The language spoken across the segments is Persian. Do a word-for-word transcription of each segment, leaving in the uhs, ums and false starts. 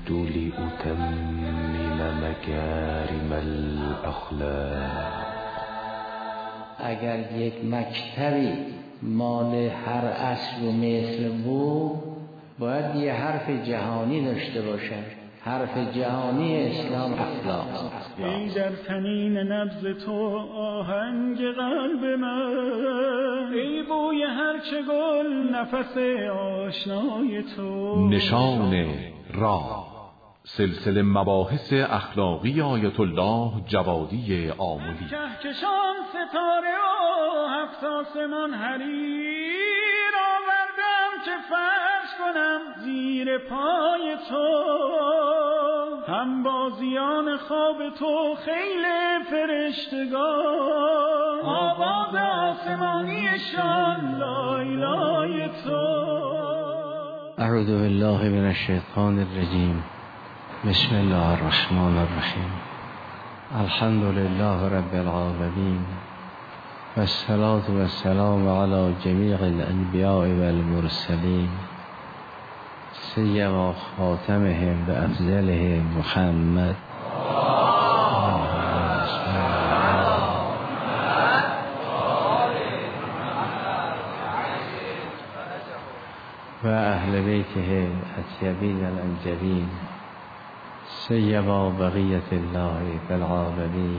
جئت لأتمم مكارم الأخلاق. اگر یک مکتبی مال هر عصر و مثل بود، باید یه حرف جهانی داشته باشد. حرف جهانی اسلام اخلاق. ای در تنین نبض تو آهنگ قلب من، ای بوی هر چه گل نفس آشنای تو. نشان راه، سلسله مباحث اخلاقی آیت الله جوادی آملی. کهکشان ستاره و هفت آسمان حریر آوردم که فرش کنم زیر پای تو. هم بازیان خواب تو خیل فرشتگان، آواز آسمانیشان لای لای تو. اعوذ بالله من الشیطان الرجیم. بسم الله الرحمن الرحیم. الحمد لله رب العالمین و الصلاة و السلام علی جمیع الانبیاء و المرسلین سیما خاتمهم و افضلهم محمد و اهل بیته اطیبین الانجبین سیما بقیت الله فی العالمین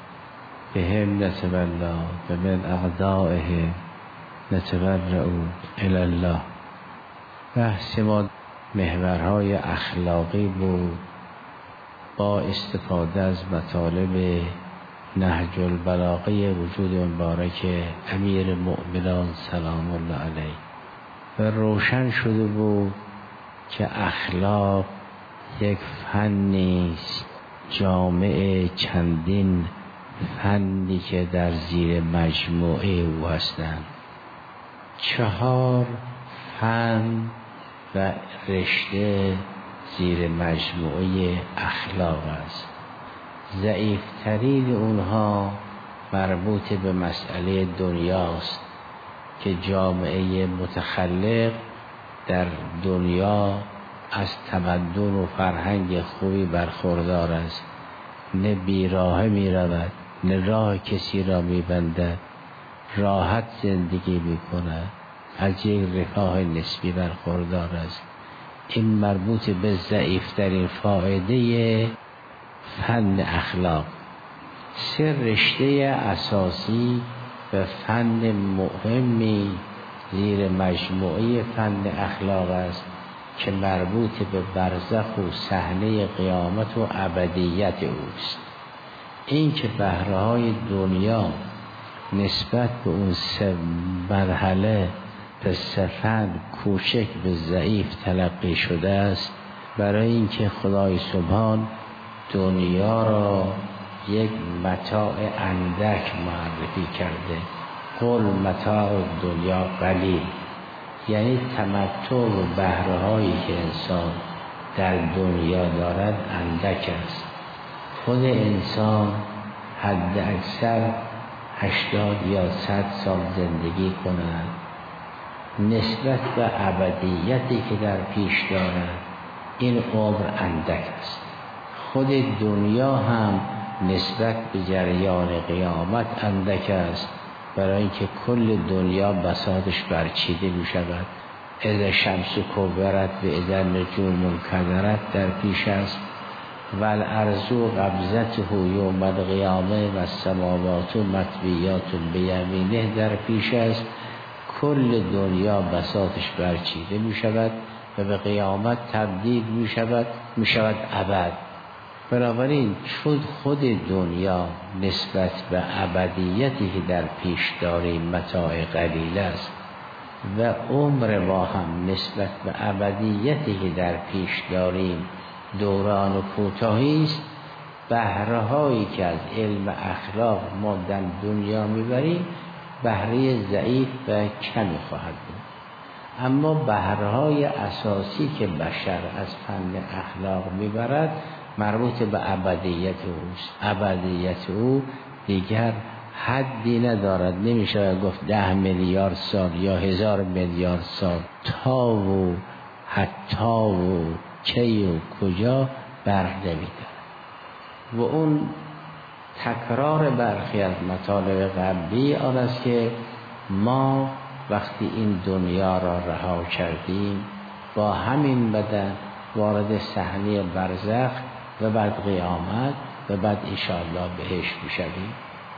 بهم نتولا و من اعدائهم نتبرأ الی الله. بحث ما محورهای اخلاقی بود با استفاده از مطالب نهج البلاغه وجود مبارک امیر المؤمنین سلام الله علیه و روشن شده بود که اخلاق یک فنی است جامع چندین فنی که در زیر مجموعه او هستند. چهار فن و رشته زیر مجموعه اخلاق است. ضعیفترین اونها مربوط به مسئله دنیاست که جامعه متخلق در دنیا از تمدن و فرهنگ خوبی برخوردار است، نه بیراه می رود نه راه کسی را می بندد، راحت زندگی می کند، از یک رفاه نسبی برخوردار است. این مربوط به ضعیفترین فایده فن اخلاق. سه رشته اساسی و فن مهمی زیر مجموعه فن اخلاق است که مربوط به برزخ و صحنه قیامت و ابدیت اوست. این که بهره‌های دنیا نسبت به اون سه مرحله به سفن کوچک به ضعیف تلقی شده است، برای اینکه خدای سبحان دنیا را یک متاع اندک معرفی کرده. قل متاع دنیا قلیل، یعنی تمتع و بهره‌هایی که انسان در دنیا دارد اندک است. خود انسان حد اکثر هشتاد یا صد سال زندگی کند، نسبت به ابدیتی که در پیش دارد این عمر اندک است. خود دنیا هم نسبت به جریان قیامت اندک است، برای اینکه کل دنیا بساطش برچیده می شود. اذا شمس کورت و اذا نجوم کدرت در پیش است و الارض قبضته یوم القیامه و السماوات مطویات بیمینه در پیش است. کل دنیا بساطش برچیده می شود و به قیامت تبدیل می شود می شود ابد. بنابراین چون خود دنیا نسبت به ابدیتی که در پیش داریم متاع قلیل است و عمر ما هم نسبت به ابدیتی که در پیش داریم دوران و کوتاهی است، بهره هایی که از علم اخلاق ما در دنیا میبریم بهره ضعیف و کمی خواهد بود. اما بهره های اساسی که بشر از فن اخلاق میبرد مربوط به ابدیت اوست. ابدیت او دیگر حدی ندارد، نمیشه گفت ده میلیارد سال یا هزار میلیارد سال، تا و حتی و کی و کجا بر نمی‌دارد. و اون تکرار برخی از مطالب قبلی آن است که ما وقتی این دنیا را رها کردیم با همین بدن وارد صحنه برزخ و بعد قیامت و بعد انشاءالله بهشت میشویم.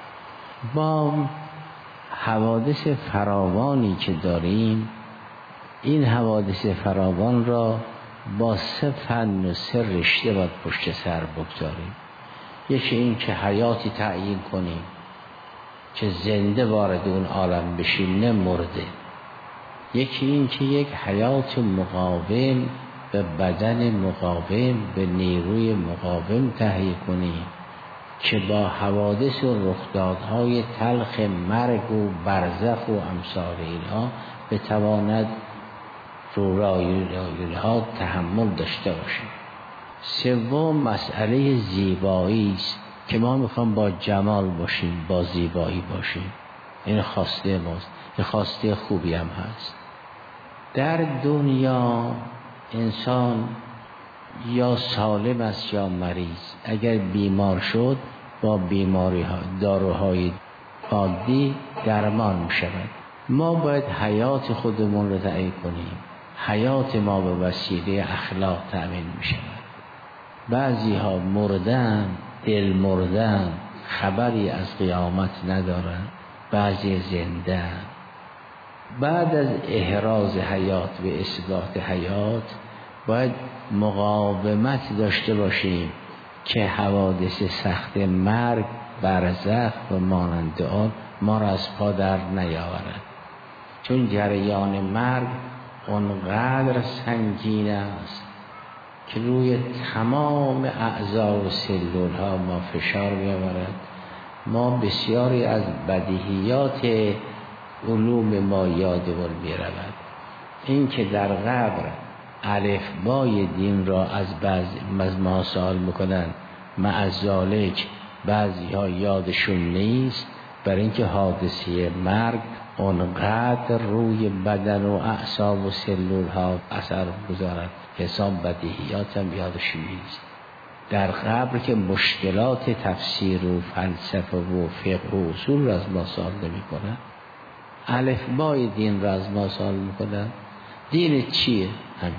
با حوادث فراوانی که داریم، این حوادث فراوان را با سه فن و سه رشته باید پشت سر بگذاریم. یکی این که حیاتی تعیین کنیم که زنده وارد اون عالم بشیم نه مرده. یکی این که یک حیات مقاوم به بدن مقاوم به نیروی مقاوم تهیه کنیم که با حوادث و رخدادهای تلخ مرگ و برزخ و امثال اینها بتواند رو رایونها تحمل داشته باشیم. سوم مسئله زیبایی است که ما میخوام با جمال باشیم، با زیبایی باشیم. این خواسته ماست، این خواسته خوبی هم هست. در دنیا انسان یا سالم است یا مریض. اگر بیمار شد با بیماری ها داروهای عادی درمان می شود. ما باید حیات خودمون رو تعیین کنیم. حیات ما به وسیله اخلاق تأمین می شود. بعضی ها مردن، دل مردن، خبری از قیامت ندارن، بعضی زنده. بعد از احراز حیات و اثبات حیات باید مقاومت داشته باشیم که حوادث سخت مرگ، برزخ و مانند آن ما را از پا در نیاورد. چون جریان مرگ اونقدر سنگین است که روی تمام اعضا و سلول ها ما فشار می‌آورد. ما بسیاری از بدیهیات علوم ما یادمون می‌رود. این که در قبر الفبای دین را از بعضی از ما سوال میکنن، معذالک بعضی ها یادشون نیست، برای اینکه حادثه مرگ اونقدر روی بدن و اعصاب و سلول ها اثر گذارد حساب بدیهیات هم یادشون نیست. در قبر که مشکلات تفسیر و فلسفه و فقه و اصول را از ما سوال نمی کنن، الفبای دین را از ما سوال میکنن. دین چیه؟ همین.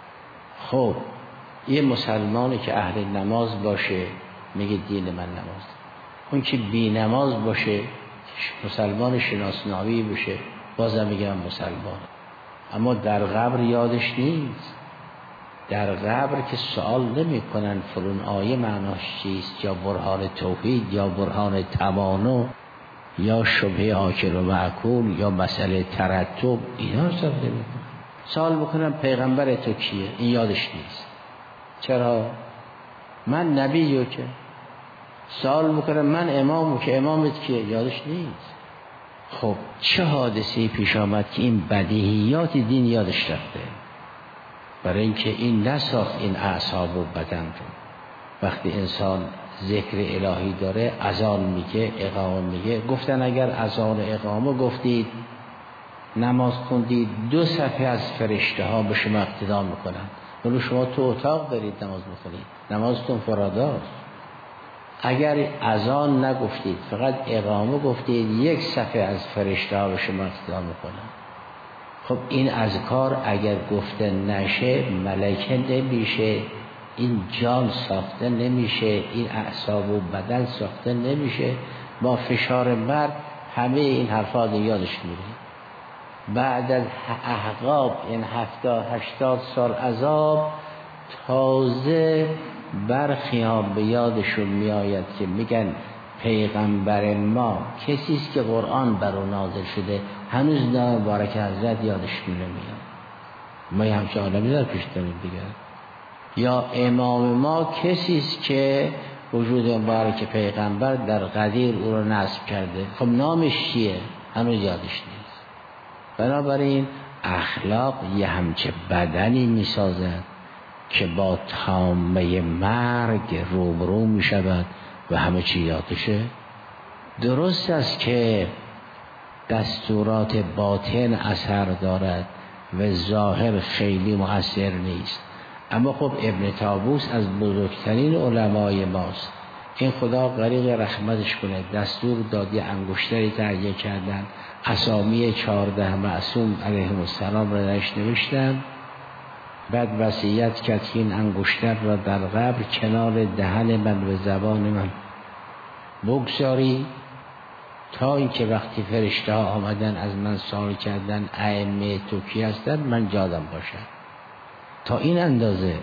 خب یه مسلمانی که اهل نماز باشه میگه دین من نماز. اون که بی نماز باشه، مسلمان شناسنامه‌ای باشه، بازم میگه من مسلمان. اما در قبر یادش نیست. در قبر که سوال نمی کنن فلان آیه معناش چیست، یا برهان توحید، یا برهان تمانع، یا شبهه آکل و معکول، یا مسئله ترتب، اینا سوال نمی کنن. سوال بکنم پیغمبر تو کیه؟ این یادش نیست. چرا؟ من نبیو که. سوال بکنم من امامو که امامت کیه؟ یادش نیست. خب چه حادثه‌ای پیش آمد که این بدیهیات دین یادش رفته؟ برای اینکه این نساخت این اعصاب و بدن رو. وقتی انسان ذکر الهی داره اذان میگه، اقامه میگه. گفتن اگر اذان و اقامه گفتید نماز خوندید دو صفحه از فرشته ها به شما اقتدا میکنن. ولی شما تو اتاق دارید نماز میخونید، نمازتون فراداست. اگر اذان نگفتید فقط اقامه گفتید یک صفحه از فرشته ها به شما اقتدا میکنن. خب این اذکار اگر گفته نشه ملائکه نمیشه، این جان ساخته نمیشه، این اعصاب و بدن ساخته نمیشه. با فشار مرگ همه این حرفا رو یادش میره. بعد از احقاب این هفتاد هشتاد سال عذاب تازه برخی ها به یادشون میآید که میگن پیغمبر ما کسی است که قرآن بر او نازل شده، هنوز نام مبارک حضرت یادش نمیاد. ما یه همچه آدمی در پیش داریم دیگه. یا امام ما کسی است که وجود مبارک پیغمبر در قدیر او رو نصب کرده، خب نامش چیه؟ هنوز یادش نیست. بنابراین اخلاق یه همچه بدنی می سازد که با تامه مرگ روبرو می شود و همه چی یادشه. درست است که دستورات باطن اثر دارد و ظاهر خیلی مؤثر نیست، اما خب ابن طاووس از بزرگترین علمای ماست. این خدا غریق رحمتش کنه، دستور دادی انگشتری تهیه کردن، اسامی چهارده معصوم علیهم السلام را نش نوشتن، بعد وصیت کرد که این انگشتر را در قبر کنار دهن من و زبان من بگذاری تا اینکه وقتی فرشته ها آمدن از من سوال کردن ائمه تو کی هستن من یادم باشد. تا این اندازه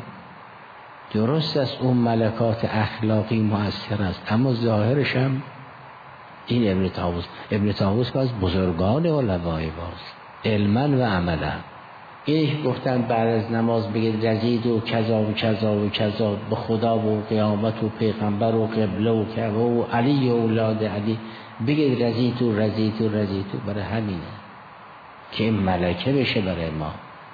درست است اون ملکات اخلاقی مؤثر است، اما ظاهرش هم این ابن طاووس ابن طاووس که از بزرگان علمای ماست علما و عملا. اینش گفتن بعد از نماز بگید رضیت و کذا و کذا و کذا به خدا و قیامت و پیغمبر و قبله و کعبه و علی و اولاد علی، بگید رضیت و رضیت و رضیت. برای همینه که این ملکه بشه برای ما،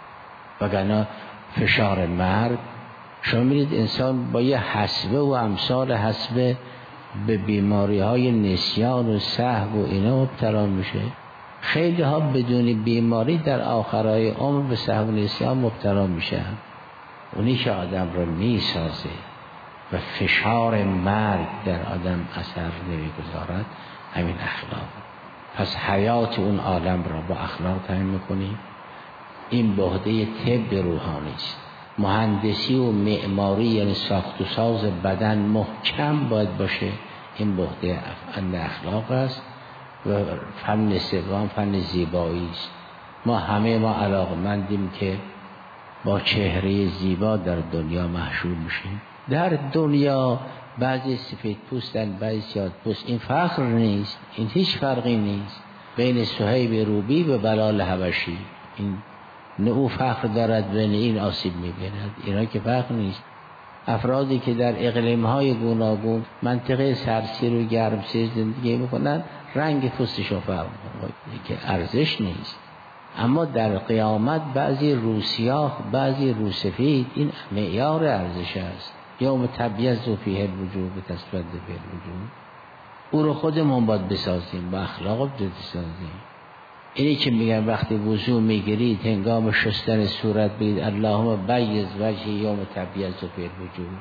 وگرنه فشار مرگ. شما می‌بینید انسان با یه حسبه و امثال حسبه به بیماری های نسیان و سهو و اینا مبتلا میشه. خیلی ها بدون بیماری در آخرای عمر به سهو و نسیان مبتلا میشه. اونی که آدم رو میسازه و فشار مرگ در آدم اثر نمیگذارد همین اخلاق. پس حیات اون عالم را با اخلاق تعیین میکنیم. این بهده طب روحانی است. مهندسی و معماری یعنی ساخت و ساز بدن محکم باید باشه، این بهده فن اخلاق است. و فن سوم فن زیبایی است. ما همه ما علاقمندیم که با چهره زیبا در دنیا محشور میشیم. در دنیا بعضی سفید پوستن بعضی سیاه پوست، این فخر نیست، این هیچ فرقی نیست بین صهیب رومی و بلال حبشی. این نه او فخر دارد بین این آسیب میبیند، اینا که فخر نیست. افرادی که در اقلیم‌های گوناگون منطقه سردسیر و گرمسیر زندگی میکنن رنگ پوستشون فرق میکنه که ارزش نیست. اما در قیامت بعضی روسیاه بعضی روسفید این معیار ارزش است. یوم تبیض فیه الوجوه و تسود فیه الوجوه. او رو خودمون باید بسازیم، با اخلاق باید بسازیم. اینی که میگن وقتی وضو میگیرید هنگام شستن صورت بگید اللهم بیض وجهی یوم تبیض فیه الوجوه.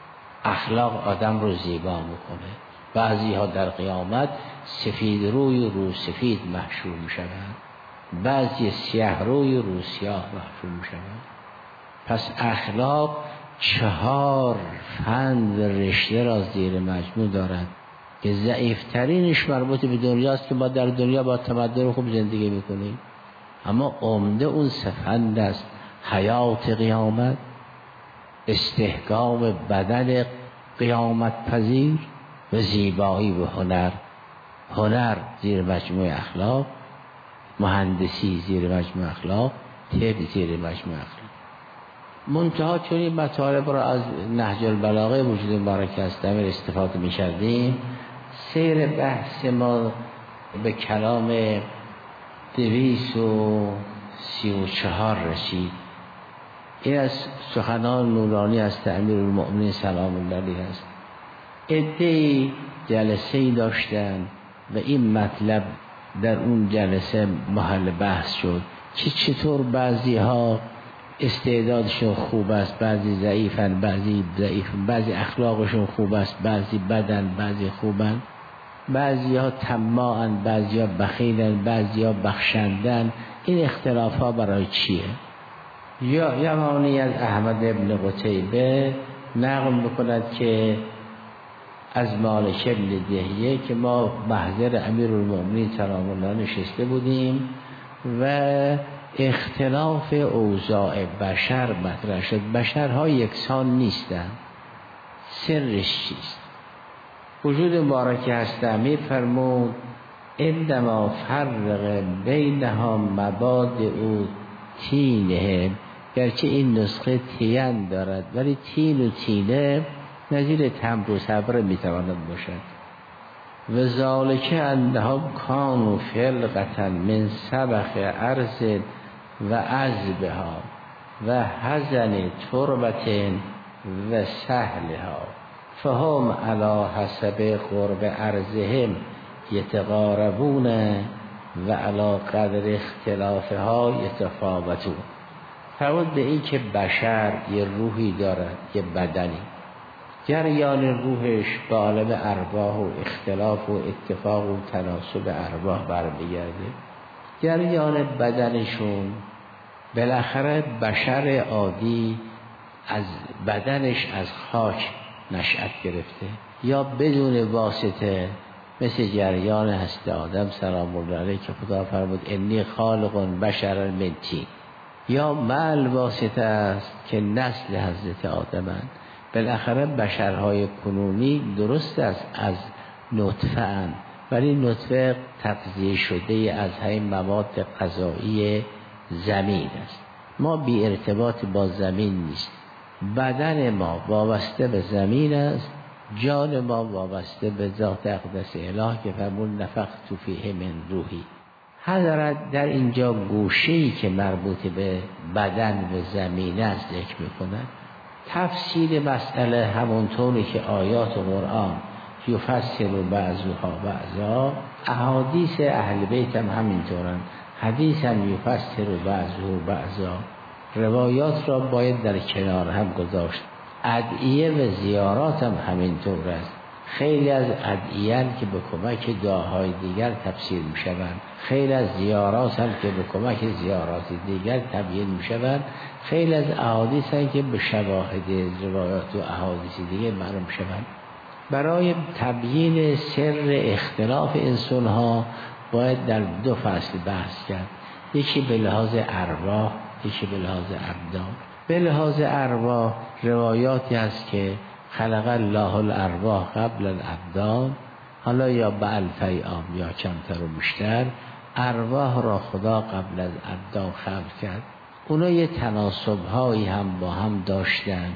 اخلاق آدم رو زیبا میکنه. بعضی ها در قیامت سفید روی و رو سفید محشور میشوند، بعضی سیاه روی و رو سیاه محشور میشوند. پس اخلاق چهار فن و رشته را زیر مجموع دارد که ضعیفترینش مربوط به دنیاست که ما در دنیا با تمدن خوب زندگی میکنیم، اما عمده اون سه فن است: حیات قیامت، استحکام بدن قیامت پذیر و زیبایی و هنر. هنر زیر مجموع اخلاق، مهندسی زیر مجموع اخلاق، طب زیر مجموع اخلاق. منتها چون این مطالب را از نهج البلاغه وجود مبارک هستم استفاده می کردیم، سیر بحث ما به کلام دویست و سی و چهار رسید. این از سخنان نورانی از امیرالمؤمنین سلام الله علیه است. عده‌ای جلسه‌ای داشتن و این مطلب در اون جلسه محل بحث شد که چطور بعضی ها استعدادشون خوب است، بعضی ضعیفن، بعضی ضعیفن، بعضی اخلاقشون خوب است، بعضی بدن، بعضی خوبن، بعضی ها طماعن، بعضی ها بخیلن، بعضی ها بخشندن. این اختلاف ها برای چیه؟ یا یمانی از احمد ابن قتیبه نقل میکند که از مالک ابن دهیه که ما محضر امیرالمؤمنین سلام الله نشسته بودیم و اختلاف اوضاع بشر مطرح شد. بشرها یکسان نیستند. سرش چیست؟ وجود مبارک هست امیر فرمود انما فرق بینها مباد او تینه، گرچه این نسخه تین دارد ولی تین و تینه نظیر تمر و صبر میتواند باشد. و ذالک انهم کانوا فلقة من سبخ ارض و عذبها و حزن تربة و سهلها فهم علی حسب قرب ارضهم یتقاربون و علی قدر اختلافها یتفاوتون. فرمود به این که بشر یه روحی دارد، یه بدنی، جریان روحش به عالم ارواح و اختلاف و اتفاق و تناسب ارواح برمیگرده. جریان بدنشون بالاخره بشر عادی از بدنش از خاک نشأت گرفته یا بدون واسطه، مثل جریان هست آدم سلام الله علیه که خدا فرمود انی خالق بشر من طین، یا مع واسطه است که نسل حضرت آدمند. بالاخره بشرهای کنونی درست است از نطفه اند، ولی نطفه تغذیه شده از همین مواد غذایی زمین است. ما بی ارتباط با زمین نیست. بدن ما وابسته به زمین است، جان ما وابسته به ذات اقدس اله که فرمود نفخت فیه من روحی. حضرت در اینجا گوشه‌ای که مربوط به بدن و زمین است ذکر می‌کند. تفسیر مسئله همونطوری که آیات قرآن یفسر بعضها بعضا، احادیث اهل بیت هم همینطورن، حدیث هم یفسر بعضها بعضا، روایات را باید در کنار هم گذاشت. ادعیه و زیارات هم همینطور است. خیلی از ادعیه که به کمک دعاهای دیگر تفسیر می شوند، خیلی از زیارات هم که به کمک زیارات دیگر تبیین می شوند، خیلی از احادیث هم که به شواهد روایات و احادیث دیگر معلوم شوند. برای تبیین سر اختلاف انسان ها باید در دو فصل بحث کرد، یکی به لحاظ ارواح، یکی به لحاظ ابدان. به لحاظ ارواح روایاتی هست که خلق الله الارواح قبل الابدان، حالا یا به الفیام یا کمتر و بیشتر، ارواح را خدا قبل از ابدان خلق کرد. اونا یه تناسب هایی هم با هم داشتن.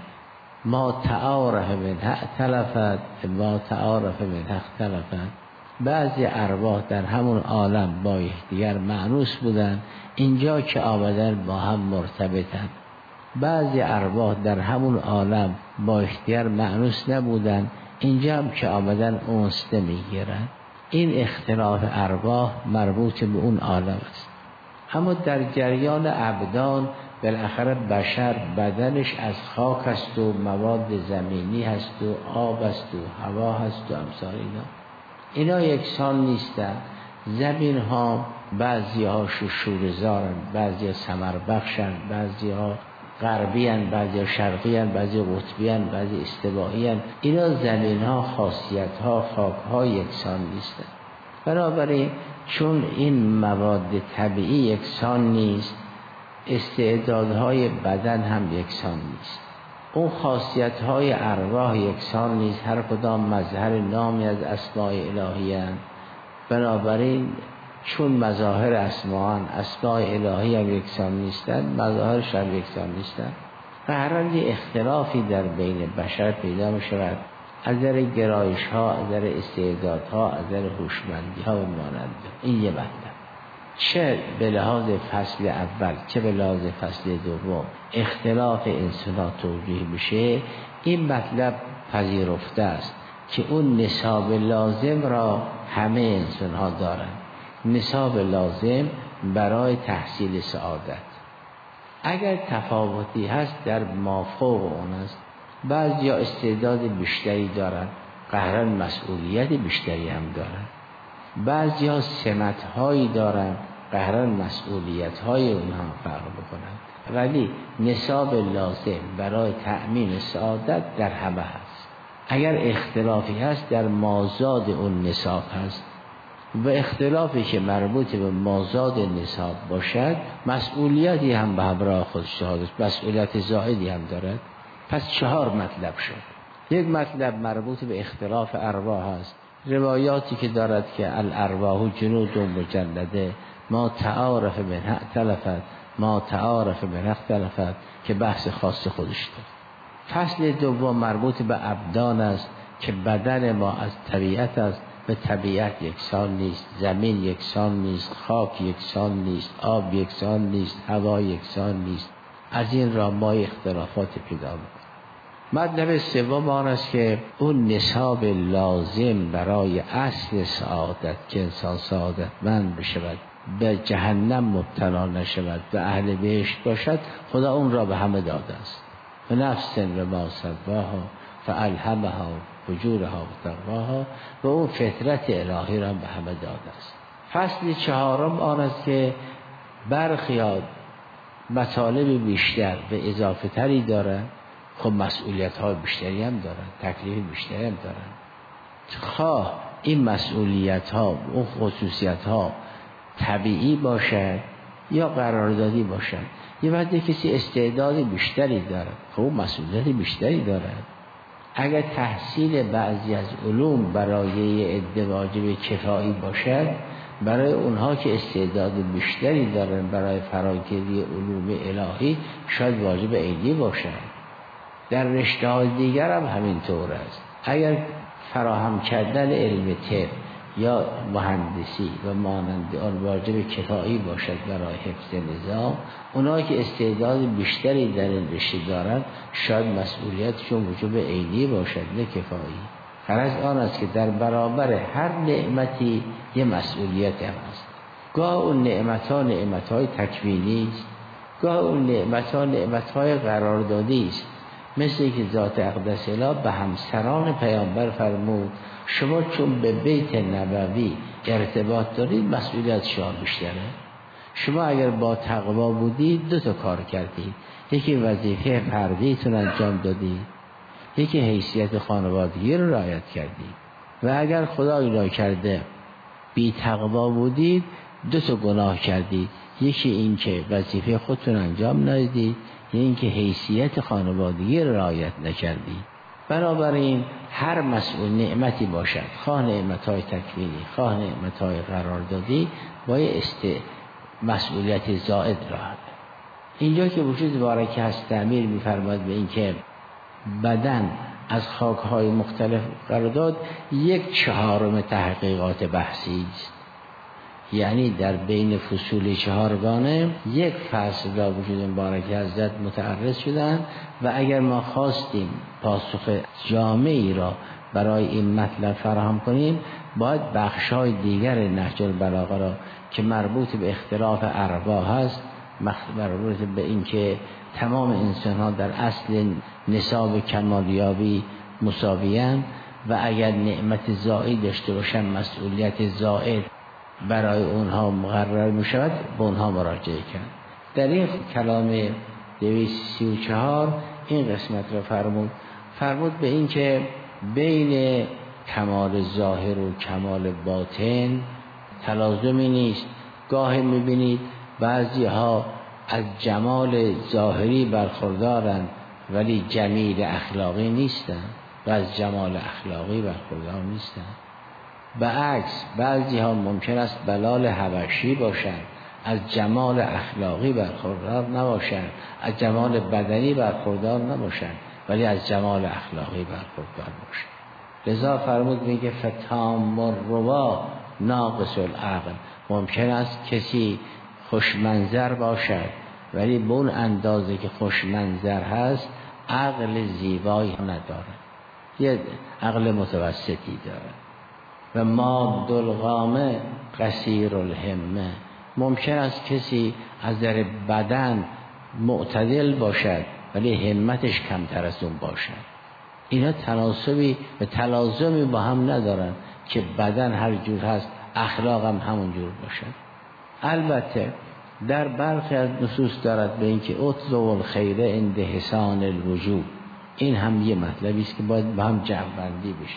ما تعارف منها اختلفت، ما تعارف منها اختلفت. بعضی ارواح در همون عالم با یکدیگر مأنوس بودن، اینجا که آمدن با هم مرتبطن. بعضی ارواح در همون عالم با اختیار مأنوس نبودن، اینجا هم که آمدن انس نمیگیرن. این اختلاف ارواح مربوط به اون عالم است. اما در جریان ابدان بالاخره بشر بدنش از خاک است و مواد زمینی هست و آب است و هوا هست و امثال اینا. اینا یکسان نیستن. زمین ها بعضی ها شورزارن، بعضی ها ثمر بخشن، بعضی ها غربی هن، بعضی ها شرقی هن، بعضی ها قطبی هن، بعضی استوایی هن. اینا زمین ها، خاصیت ها، خاک ها یکسان نیستن. بنابراین چون این مواد طبیعی یکسان نیست، استعدادهای بدن هم یکسان نیست. اون خاصیت های ارواح یکسان نیست. هر کدام مظهر نامی از اسماء الهی هستند. بنابراین چون مظاهر اسماء اسماء الهی هم یکسان نیستند، مظاهرش هم یکسان نیستند، قهرن یه اختلافی در بین بشر پیدا می شود، از نظر گرایش ها، از نظر استعداد ها، از نظر هوشمندی ها و مانند. این یه مطلب. چه به لحاظ فصل اول چه به لحاظ فصل دوم اختلاف انسان ها توجیه میشه، این مطلب پذیرفته است که اون نصاب لازم را همه انسان ها دارن. نصاب لازم برای تحصیل سعادت. اگر تفاوتی هست در مافوق اون است. بعضی استعداد بیشتری دارن، قهرن مسئولیت بیشتری هم دارن. بعضی ها سمت هایی دارن، قهرن مسئولیت های اونها فرق بکنن. ولی نصاب لازم برای تأمین سعادت در همه هست. اگر اختلافی هست در مازاد اون نصاب هست و اختلافی که مربوط به مازاد نصاب باشد، مسئولیتی هم به همراه خودش دارد، مسئولیت زائدی هم دارد. پس چهار مطلب شد. یک مطلب مربوط به اختلاف ارواح است. روایاتی که دارد که الارواح جنود مجنده، ما تعارف منها اختلفت، ما تعارف منها اختلفت، که بحث خاص خودش دارد. فصل دوم مربوط به ابدان است که بدن ما از طبیعت است، به طبیعت یکسان نیست. زمین یکسان نیست، خاک یکسان نیست، آب یکسان نیست، هوا یکسان نیست. از این را ما اختلافات پیدا می‌کنیم. مطلب سوم آن است که اون نصاب لازم برای اصل سعادت که انسان سعادتمند بشود به جهنم مبتلا نشود و اهل بهشت باشد، خدا اون را به همه داده است. و نفس و ما سواها فالهمها فجورها و تقواها، و اون فطرت الهی را به همه داده است. فصل چهارم آن است که برخی مطالب بیشتر و اضافه تری دارن، خب مسئولیت های بیشتری هم دارن، تکلیف بیشتری هم دارن. خواه این مسئولیت ها اون خصوصیت ها طبیعی باشد یا قراردادی باشد. یه وقتی کسی استعداد بیشتری دارد، خب مسئولیت بیشتری دارد. اگر تحصیل بعضی از علوم برای عده واجب کفایی باشد، برای اونها که استعداد بیشتری دارن برای فراگیری علوم الهی شاید واجب عینی باشد. در رشته‌های دیگر هم همینطور است. اگر فراهم کردن علم طب یا مهندسی و مانند آن واجب کفایی باشد برای حفظ نظام، اونایی که استعداد بیشتری در این رشته دارند شاید مسئولیتشون وجوب عینی باشد نه کفایی. غرض آن است که در برابر هر نعمتی یه مسئولیت هم است. گاه اون نعمت‌ها نعمت‌های تکوینی است، گاه اون نعمت‌ها نعمت‌های قراردادی است. مثل که ذات اقدس اله به همسران پیامبر فرمود شما چون به بیت نبوی ارتباط دارید مسئولیت شما بیشتره. شما اگر با تقوا بودید دو تا کار کردید، یکی وظیفه فردیتون انجام دادید، یکی حیثیت خانوادگی رو رعایت کردید. و اگر خدا اینا کرده بی تقوا بودید دو تا گناه کردید، یکی این که وظیفه خودتون انجام ندادید، یا این که حیثیت خانوادگی رو رعایت نکردید. بنابراین هر مسئول نعمتی باشد، خواه نعمت‌های تکوینی خواه نعمت‌های قراردادی، باید است مسئولیت زائد را. اینجا که وجود بارکه هست تعمیر می‌فرماید به این که بدن از خاک‌های مختلف قرار داد، یک چهارم تحقیقات بحثی است. یعنی در بین فصول چهارگانه یک فصل را وجود مبارک حضرت متعرض شدن و اگر ما خواستیم پاسخ جامعی را برای این مطلب فراهم کنیم باید بخشای دیگر نهج البلاغه را که مربوط به اختلاف ارواح هست، مربوط به این که تمام انسان ها در اصل نصاب کمالیابی مساویان و اگر نعمت زائد داشته باشن مسئولیت زائد برای اونها مقرر می شود، به اونها مراجعه کرد. در این کلام دویست و سی و چهار این قسمت را فرمود فرمود به این که بین کمال ظاهر و کمال باطن تلازمی نیست. گاهی می بینید بعضی ها از جمال ظاهری برخوردارند ولی جمیل اخلاقی نیستند و از جمال اخلاقی برخوردار نیستند. به عکس بعضی ها ممکن است بلال حبشی باشند، از جمال اخلاقی برخوردار نباشند، از جمال بدنی برخوردار نباشند ولی از جمال اخلاقی برخوردار باشند. لذا فرمود میگه فتام الروا ناقص العقل. ممکن است کسی خوشمنظر باشد ولی به اون اندازه که خوشمنظر هست عقل زیبایی نداره، یه عقل متوسطی داره. و ماد القامه قصیر الهمه. ممکن است کسی از نظر بدن معتدل باشد ولی همتش کمتر از اون باشد. اینا تناسبی و تلازمی با هم ندارن که بدن هر جور هست اخلاق هم همون جور باشد. البته در برخی از نصوص دارد به این که اطلب الخیر عند حسان الوجوه. این هم یه مطلبی است که باید با هم جمع بندی بشه.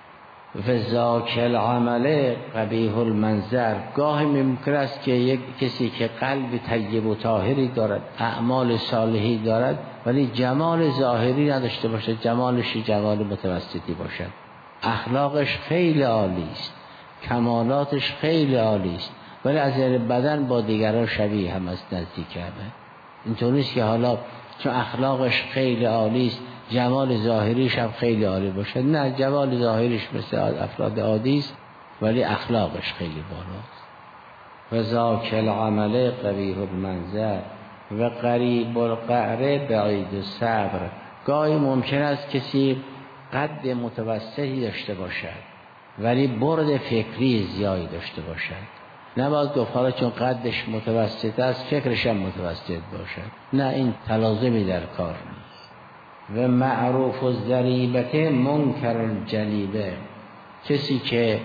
فذاک العمل قبیح المنظر. گاهی ممکن است که یک کسی که قلب طیب و طاهری دارد، اعمال صالحی دارد ولی جمال ظاهری نداشته باشد، جمالش جمال متوسطی باشد. اخلاقش خیلی عالی است، کمالاتش خیلی عالی است ولی از نظر بدن با دیگران شبیه هم است، نزدیک همه. اینطور نیست که حالا چون اخلاقش خیلی عالی است جمال ظاهریش هم خیلی عالی باشد. نه، جمال ظاهریش مثل افراد عادی است ولی اخلاقش خیلی بالاست. و ذاک العمل قبیح المنظر و قریب القعر بعید الصبر. گاهی ممکن است کسی قد متوسطی داشته باشد ولی برد فکری زیادی داشته باشد. نباید گفت حالا چون قدش متوسط است فکرش هم متوسط باشد. نه، این تلازمی در کار نیست. و معروف الضریبت منکر الجلیبه، کسی که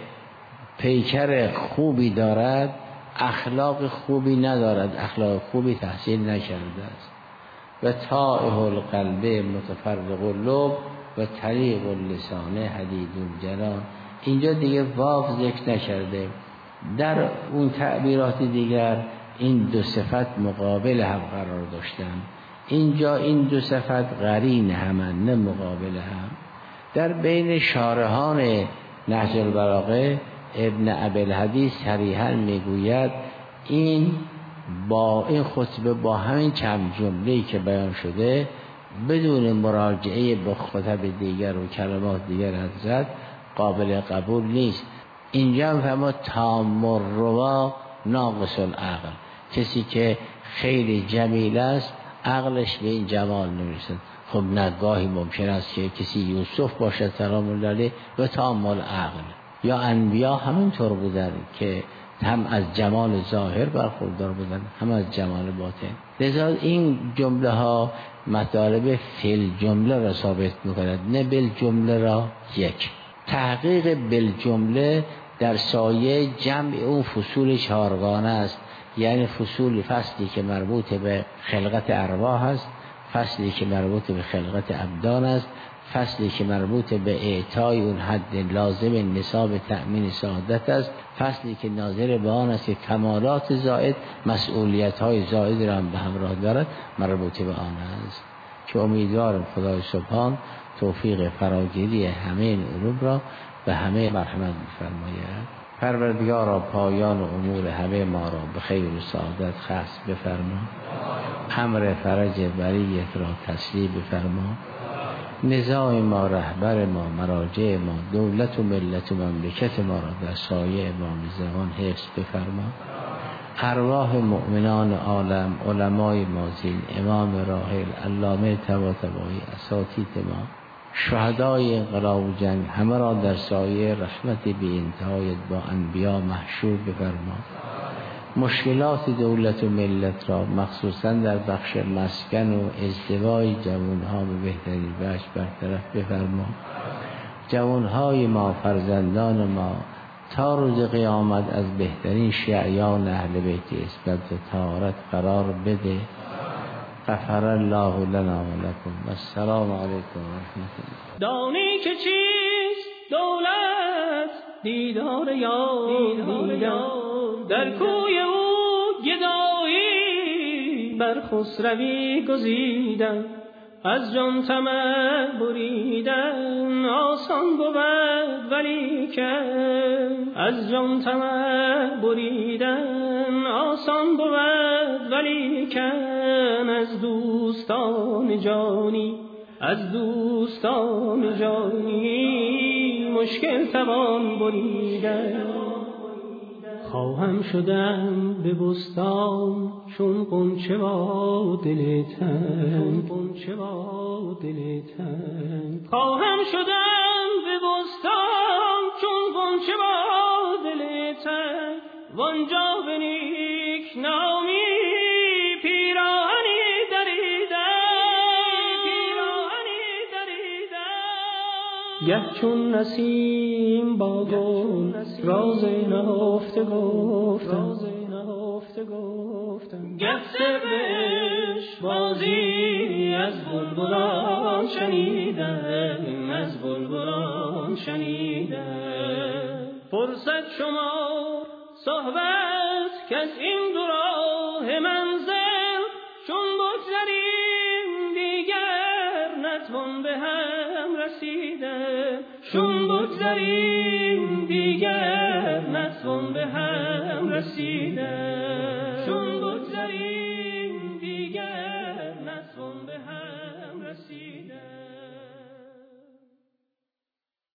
پیکر خوبی دارد اخلاق خوبی ندارد، اخلاق خوبی تحصیل نکرده است. و تائه القلب متفرق اللب و طریق اللسان حدید الجنان. اینجا دیگه واو ذکر نکرده. در اون تعبیرات دیگر این دو صفت مقابل هم قرار داشتن، اینجا این دو صفت قرین همن نه مقابل هم. در بین شارحان نهج البلاغه ابن ابوالحدیث صریحاً میگوید این با این خطبه با همین چند جمله‌ای که بیان شده بدون مراجعه به خطب دیگر و کلمات دیگر حضرت قابل قبول نیست. اینجا هم فرما تام الروا ناقص العقل، کسی که خیلی جمیل است عقلش به این جمال نمیرسد. خب نگاهی ممکن است که کسی یوسف باشد سلام الله علیه و تام العقل، یا انبیا همینطور بودن که هم از جمال ظاهر برخوردار بودن هم از جمال باطن. لذا این جمله ها مطالب فی جمله را ثابت می‌کند، نه بل جمله را. یک، تحقیق بل جمله در سایه جمع اون فصول چهارگانه است، یعنی فصول فصلی که مربوط به خلقت ارواح است، فصلی که مربوط به خلقت ابدان است، فصلی که مربوط به اعطای اون حد لازم نصاب تأمین سعادت است، فصلی که ناظر به آن است که کمالات زائد مسئولیت های زائد را هم به همراه دارد مربوط به آن است، که امیدوارم خدای سبحان توفیق فراگیری همه این علوم را به همه مرحمت بفرماید. پروردگارا پایان امور همه ما را به خیر و سعادت خاص بفرما، امر فرج بریت را تسلیم بفرما، نظام ما، رهبر ما، مراجع ما، دولت و ملت و مملکت ما را در سایه امام زمان حفظ بفرما. ارواح مؤمنان عالم، علمای مازین، امام راحل، علامه طباطبایی، اساتید ما، شهدای انقلاب و جنگ همه را در سایه رحمت بی انتهایت با انبیا محشور بفرما. مشکلات دولت و ملت را مخصوصا در بخش مسکن و ازدواج جوانها به بهترین وجه برطرف بفرما. جوانهای ما، فرزندان ما تا روز قیامت از بهترین شیعیان اهل بیت عصمت و طهارت قرار بده. غفر الله لنا و لکم و السلام علیکم و رحمت الله. دانی که چیست دولت؟ دیدار یار دیدار در کوی او گدایی، بر خسروی گزیدن از جان طمع بریدن آسان بود ولیکن، از جان طمع بریدن آسان بود ولیکن، از دوستان جانی از دوستان جانی مشکل توان بریدن. خواهم شدم به بستان چون غنچه با دل تنگ، خواهم شدم به بستان چون غنچه با دل تنگ، وانجا به نیک نامی پیراهنی دریدم، پیراهنی دریدم. گه چون نسیم با گل راز نهفته گفتم، گه سر عشق بازی از بلبلان شنیدم، از بلبلان شنیدم. فرصت شما صحبت که از این دو راه منزل چون بگذریم دیگر نتوان به هم رسیدن، چون بگذریم دیگر نتوان به هم رسیدن.